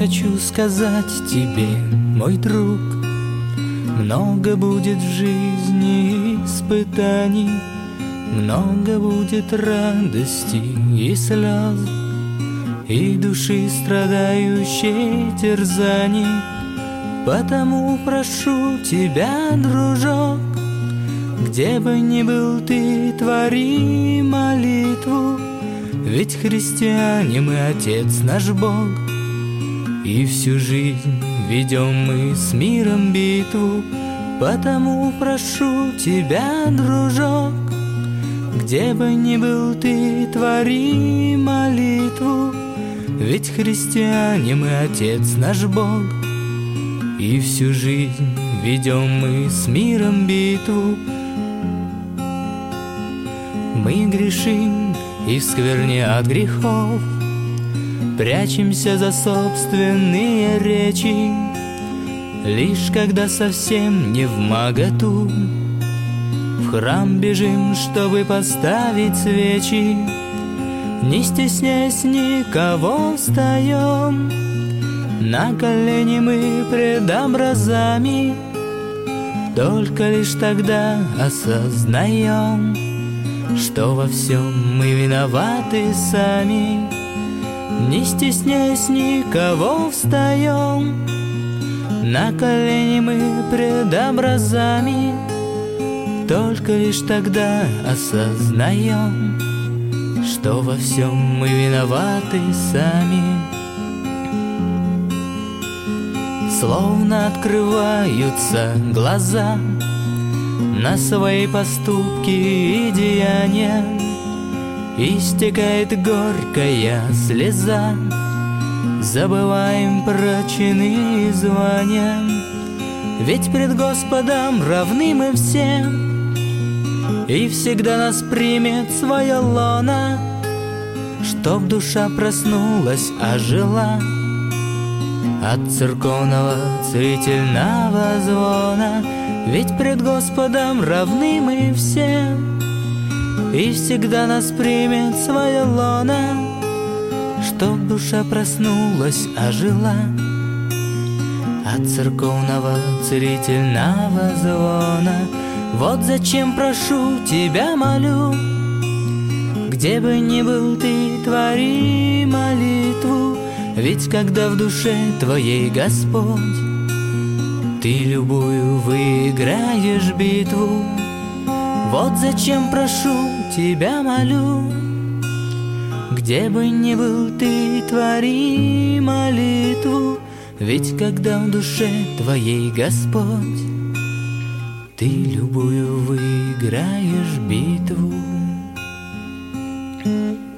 хочу сказать тебе, мой друг, много будет в жизни испытаний, много будет радости и слез, и души страдающей терзаний. Потому прошу тебя, дружок, где бы ни был ты, твори молитву, ведь христиане мы, Отец наш Бог, и всю жизнь ведем мы с миром битву. Потому прошу тебя, дружок, где бы ни был ты, твори молитву, ведь христиане мы, Отец наш Бог, и всю жизнь ведем мы с миром битву. Мы грешим и в скверне от грехов, прячемся за собственные речи, лишь когда совсем не вмоготу в храм бежим, чтобы поставить свечи. Не стесняясь никого, встаем на колени мы пред образами, только лишь тогда осознаем, что во всем мы виноваты сами. Не стесняясь никого, встаем на колени мы пред образами, только лишь тогда осознаем, что во всем мы виноваты сами. Словно открываются глаза на свои поступки и деяния, истекает горькая слеза, забываем про чины и звания, ведь пред Господом равны мы все, и всегда нас примет свое лоно, чтоб душа проснулась, ожила от церковного целительного звона. Ведь пред Господом равны мы все, и всегда нас примет свое лоно, чтоб душа проснулась, ожила от церковного целительного звона. Вот зачем прошу тебя, молю, где бы ни был ты, твори молитву, ведь когда в душе твоей Господь, ты любую выиграешь битву. Вот зачем прошу тебя, молю, где бы ни был ты, твори молитву, ведь когда в душе твоей Господь, ты любую выиграешь битву.